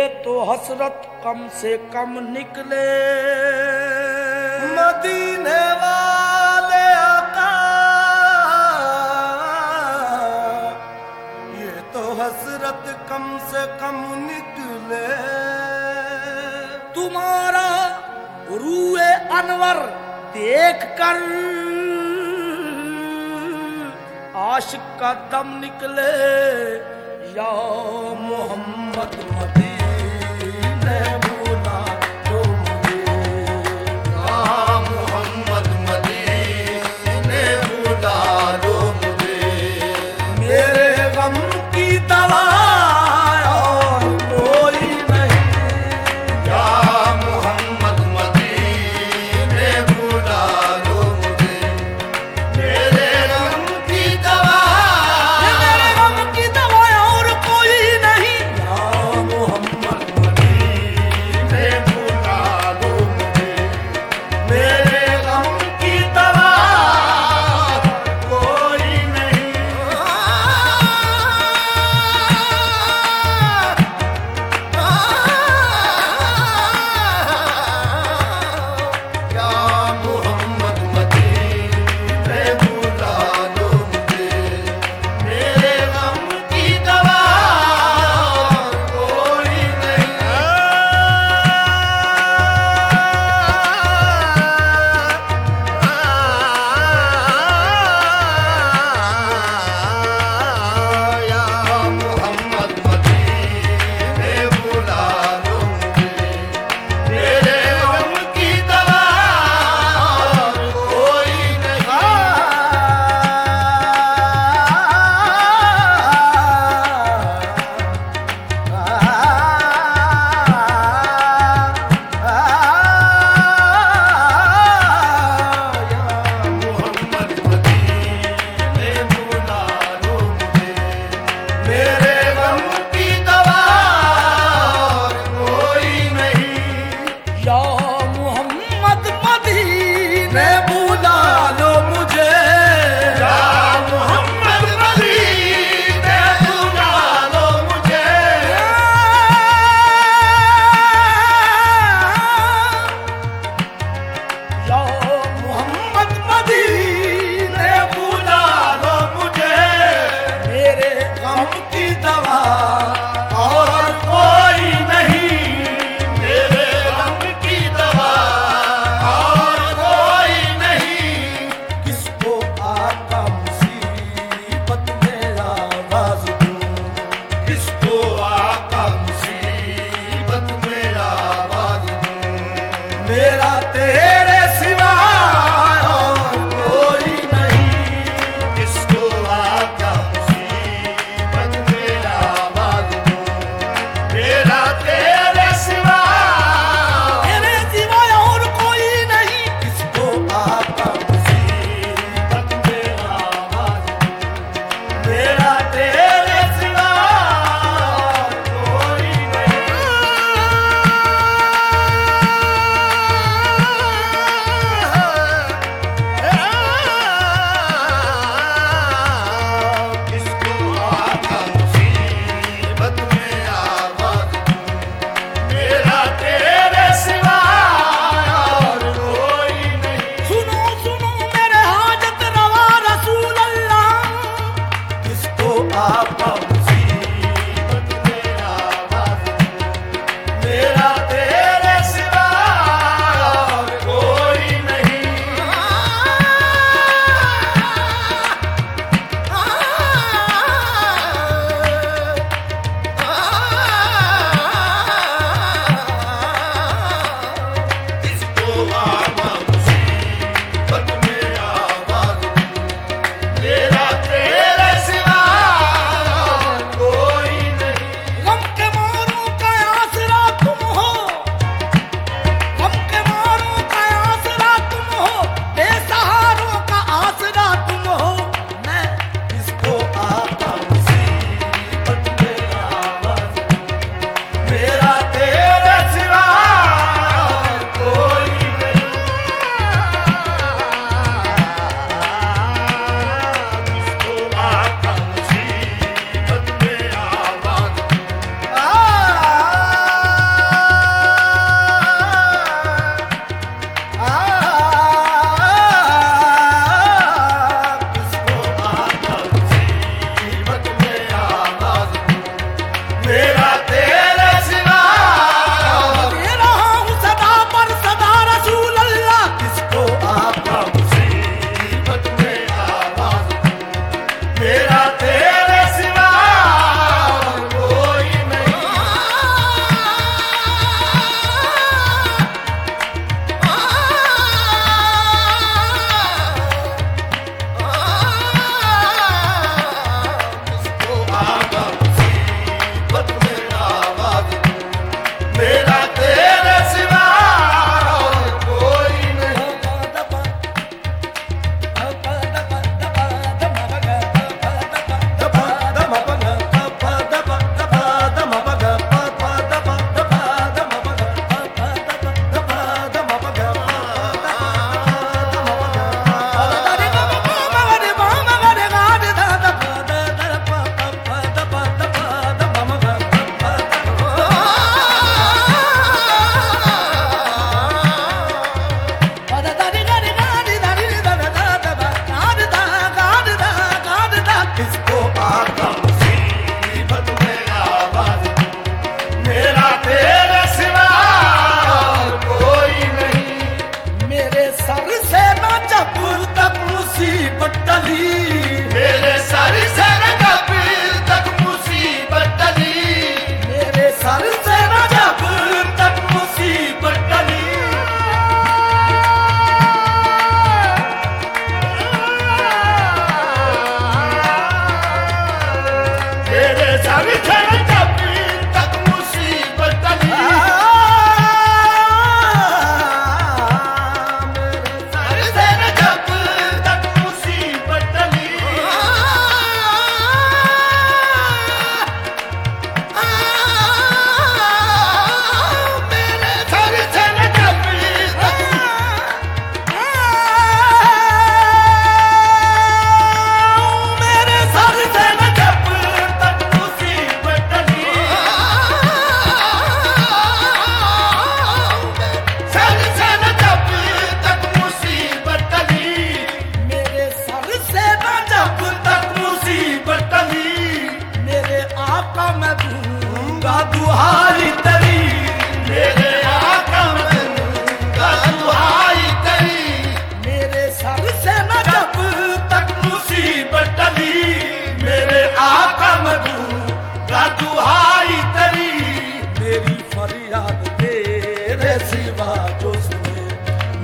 तो हसरत कम से कम निकले। मदीने वाले आका, ये तो हसरत कम से कम निकले। तुम्हारा रूए अनवर देख कर आशिक का दम निकले। या मोहम्मद मदीने बुला दो मुझे, या मोहम्मद मदीने बुला दो मुझे। मेरे गम की दवा और कोई नहीं। या मोहम्मद मदीने बुला दो मुझे। मेरे गम की दवा, मेरे गम की दवा और कोई नहीं। या मोहम्मद मदीने बुला दो मुझे। मेरे गम की दवा कोई नहीं। या मोहम्मद मदीने बुला दो मुझे। मेरे गम की दवा कोई नहीं। या मोहम्मद मदीने बुला दो मुझे। मेरे गम की दवा कोई नहीं। मोहम्मद मदीने बुला दो मुझे। मेरे गम की दवा कोई नहीं। या मोहम्मद मदीने बुला लो मुझे। या मोहम्मद मदीने बुला लो मुझे। या मोहम्मद मदीने बुला लो मुझे। मेरे गम की दवा और कोई नहीं। मेरे गम की दवा और कोई नहीं। किसको आका मुसीबत में आवाज दूं। किसको आका मुसीबत में आवाज दूं। मेरा तेरे सिवा और कोई नहीं। किसको आका मुसीबत में आवाज दूं। मेरा तेरे सिवा, मेरे सिवा और कोई नहीं। किसको आका मुसीबत में आवाज दूं। मेरा तेरे सिवा कोई नहीं। किसको आका मुसीबत में आवाज दूं। मेरा तेरे सिवा और कोई नहीं। सुनो सुनो मेरे हाजत रवा रसूल अल्लाह। किसको आका मुसीबत में आवाज दूं। मेरा तेरे सिवा और कोई नहीं। किसको आका मुसीबत में आवाज दूं। मेरा तेरे सिवा और कोई नहीं। गम के मारों का आसरा तुम हो। गम के मारों का आसरा तुम हो। बेसहारों का आसरा तुम हो। मैं किसको आका मुसीबत में आवाज दूं। मेरा तेरे सिवा और कोई नहीं।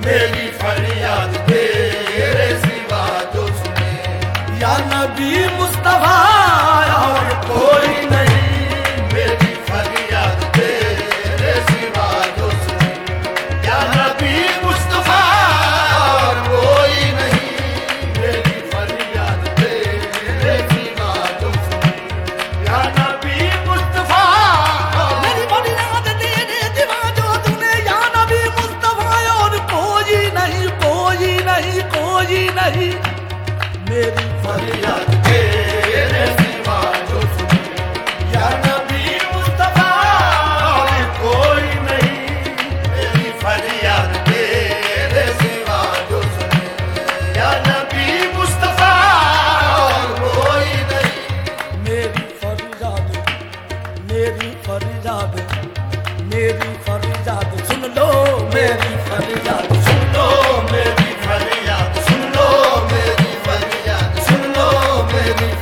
मेरी फरियाद तेरे सिवा जो सुने। या नबी मुस्तफा और कोई नहीं, मेरी फरियाद तेरे सिवा जो सुने। या नबी मुस्तफा और कोई नहीं, मेरी फरियाद तेरे सिवा जो सुने। या नबी मुस्तफा मेरी फरियाद तेरे सिवा जो सुने। या नबी मुस्तफा और कोई नहीं, कोई नहीं, कोई नहीं, मेरी फरियाद तेरे सिवा जो सुने। या नबी मुस्तफा और कोई नहीं, मेरी फरियाद तेरे सिवा जो सुने। या नबी मुस्तफा और कोई नहीं, मेरी फरियाद, मेरी फरियाद, मेरी फरियाद सुन लो, मेरी फरियाद सुन लो, मेरी फरियाद सुन लो, मेरी फरियाद सुन लो, मेरी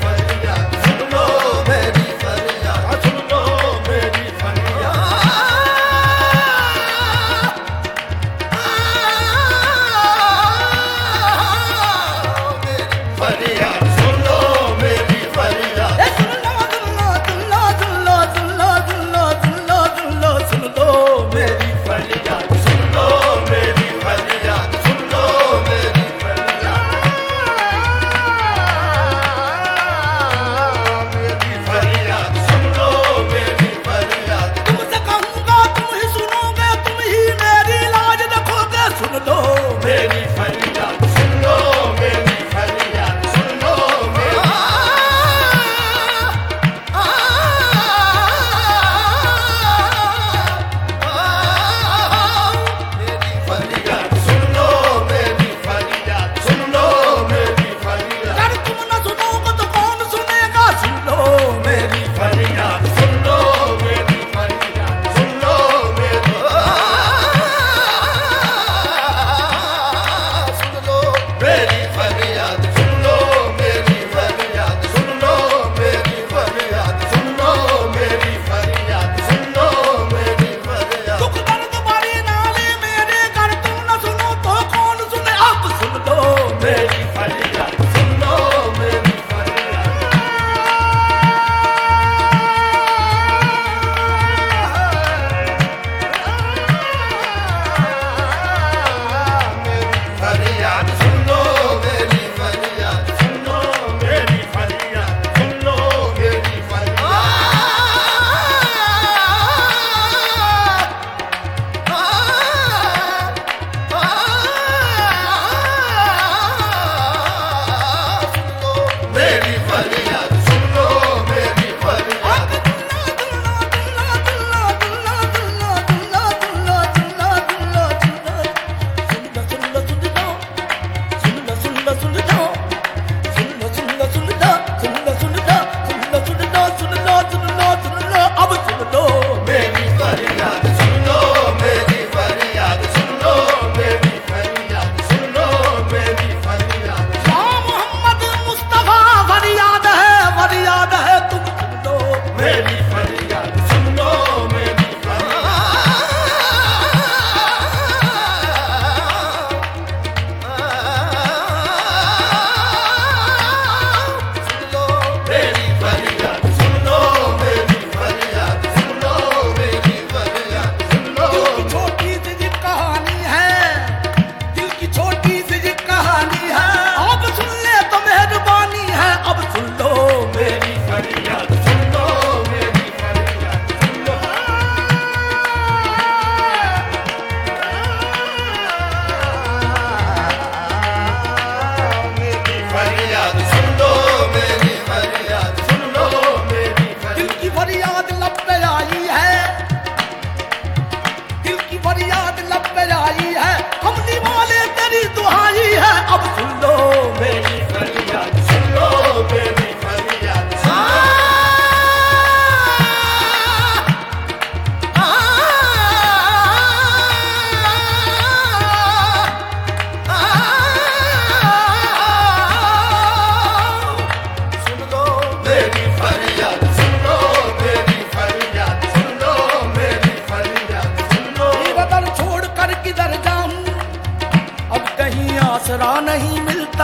कहीं आसरा नहीं मिलता,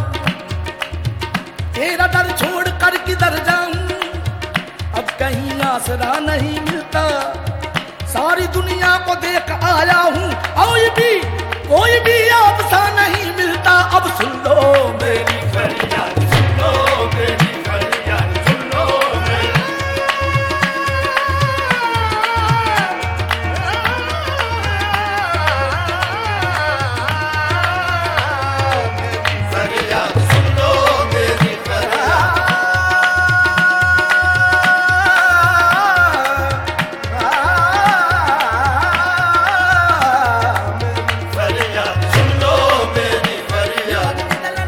तेरा दर छोड़ कर किधर जाऊं, अब कहीं आसरा नहीं मिलता। सारी दुनिया को देख आया हूं, कोई भी आपसा नहीं मिलता। अब सुन लो मेरी फरियाद, सुन लो मेरी फरियाद, सुन लो फरियाद, सुन लो मेरी फरियाद, फरियाद, सुन लो मेरी फरियाद।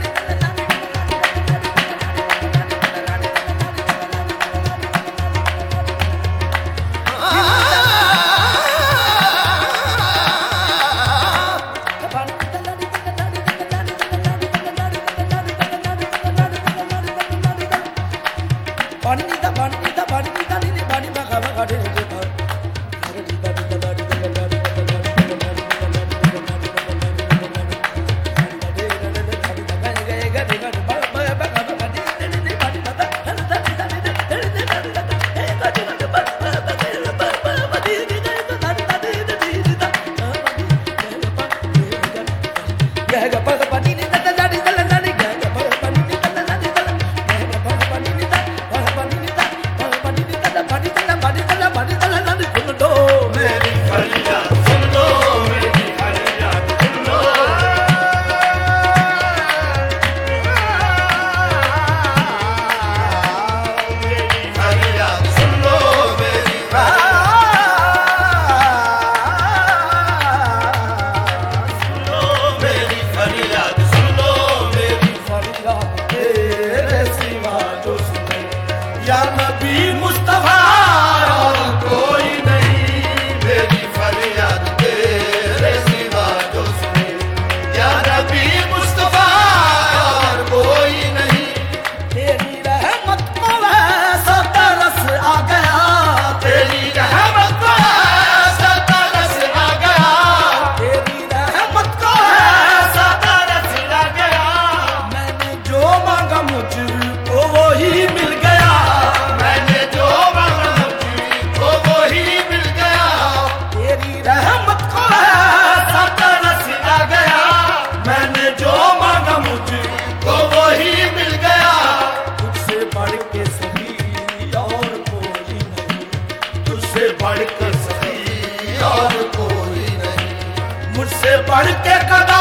मुझसे बढ़ के गदा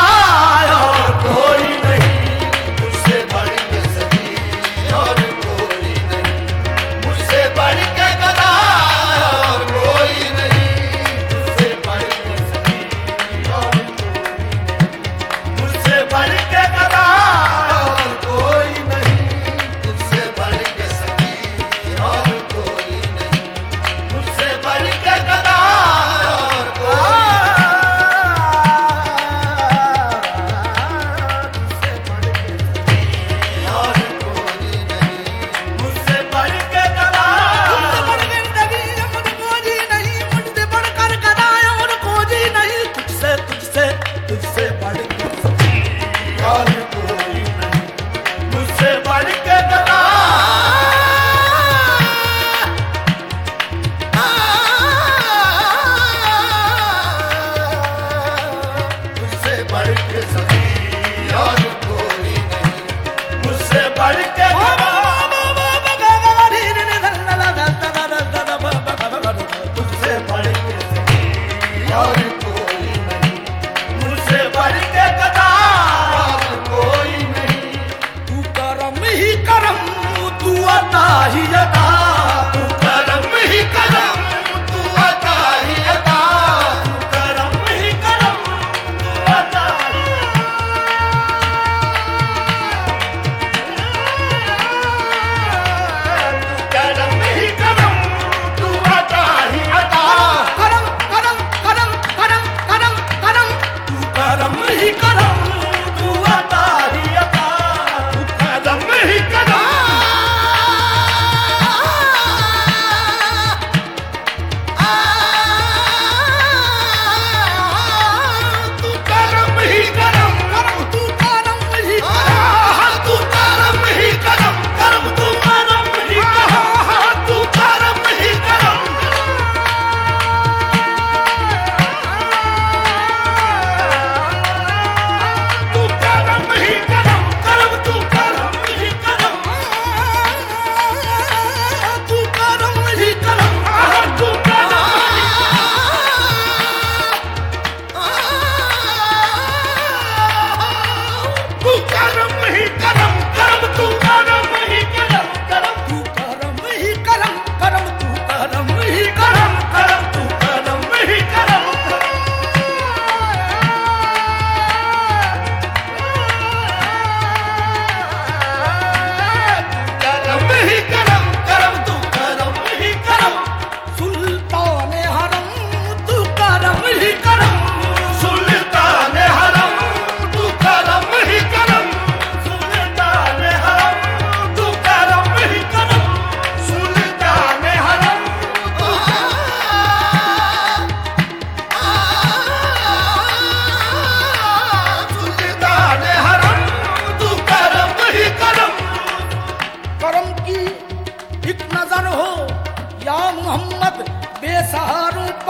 और कोई नहीं, मुझसे बढ़ के सही और कोई नहीं, मुझसे बढ़ के गदा और कोई नहीं, मुझसे बढ़ के सही और कोई नहीं, मुझसे बढ़ के गदा और कोई नहीं, मुझसे बढ़ के सही और कोई नहीं, मुझसे बढ़ के गदा और कोई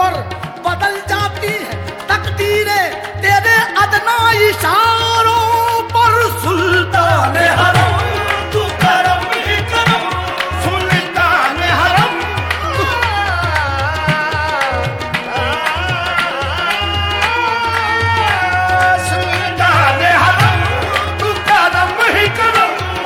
पर बदल जाती है तकदीरें तेरे अदना इशारों पर। सुल्तान हरम तू करम ही करम, सुल्तान हरम सुल्तान हरम तू करम ही करम।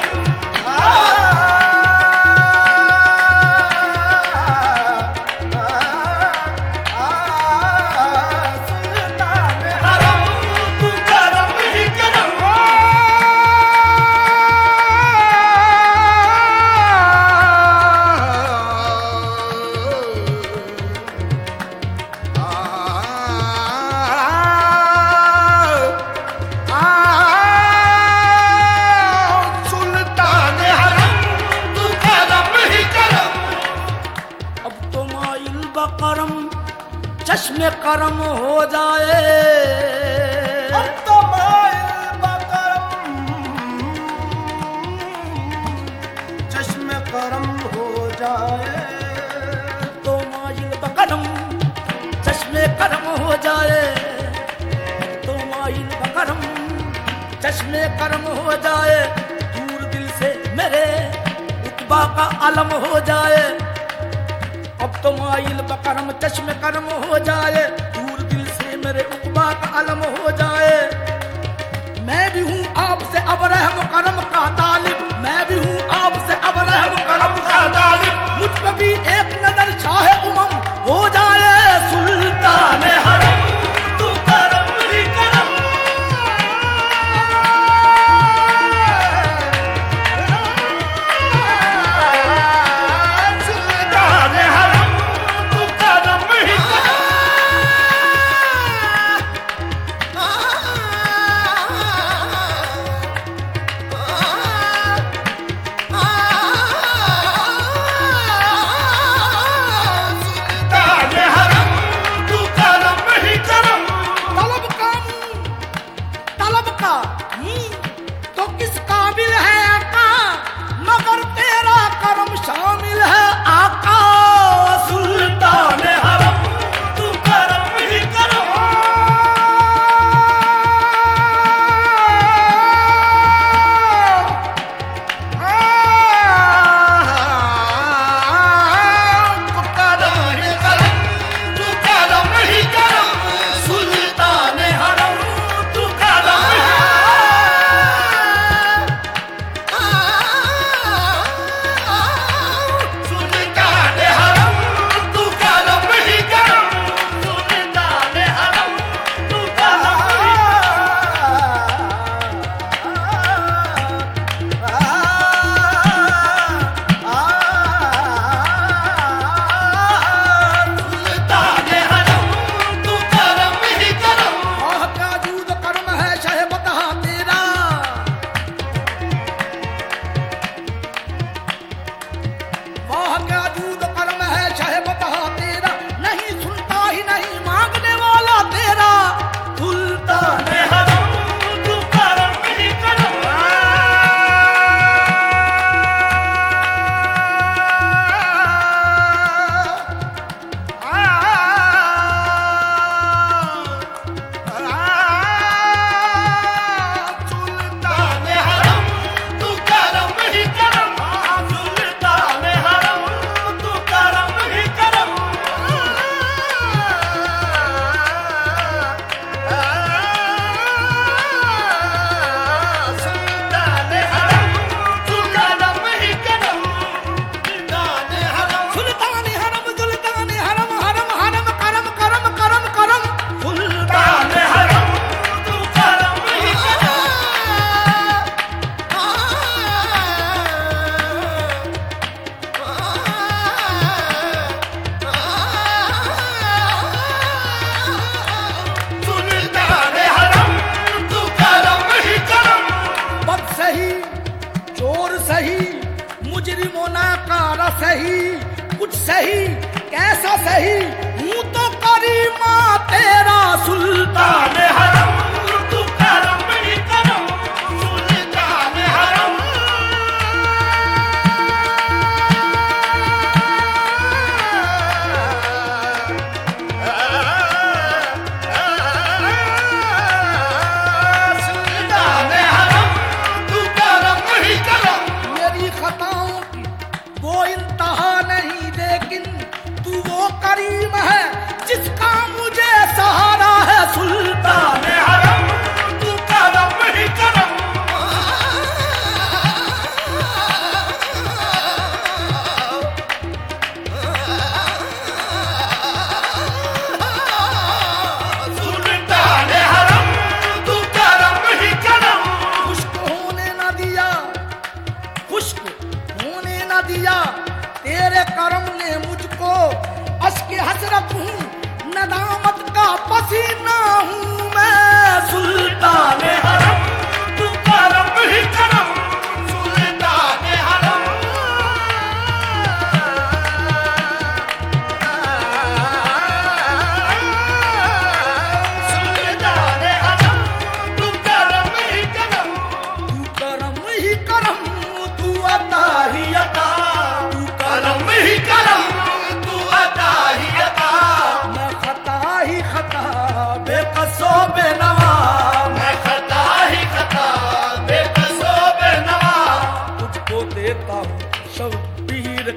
करम चश्मे करम हो जाए, अब तो माइल बकरम चश्मे करम हो जाए, तो माइल बकरम चश्मे करम हो जाए, तो माइल बकरम चश्मे करम हो जाए। दूर दिल से मेरे उतबा का अलम हो जाए, अब तो माइल बकरम चश्मे करम हो जाए। दूर दिल से मेरे उक़बा का अलम हो जाए। मैं भी हूँ आपसे अब रहम करम का तालिब, मैं भी हूँ आपसे अब रहम करम का तालिब। मुझ पर भी एक नजर चाहे उमम हो जाए। सुल्तान हरम तू करम ही करम, सुल्तान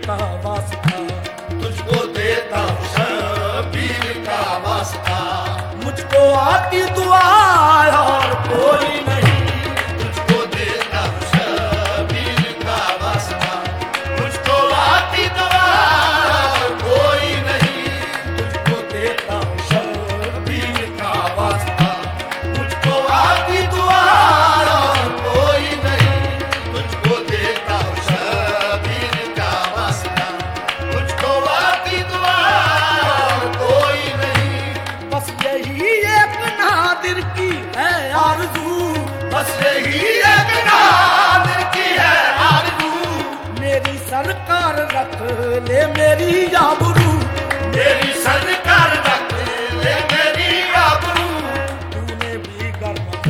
का वास्ता, तुझको देता हूँ शबीर का वास्ता, मुझको आती दुआ और कोई नहीं, तुझको देता हूँ शबीर का वास्ता, मुझको आती दुआ कोई नहीं, तुझको देता हूँ शबीर का वास्ता, मुझको आती दुआ कोई नहीं, तुझको देता हूँ शबीर का वास्ता, मुझको आती दुआ कोई नहीं। बस यही एक नादिर की है आरज़ू, बस यही एक नादिर की है आरज़ू, मेरी सरकार रख ले मेरी आबरू, मेरी सरकार रख ले मेरी आबरू, तूने भी गर्म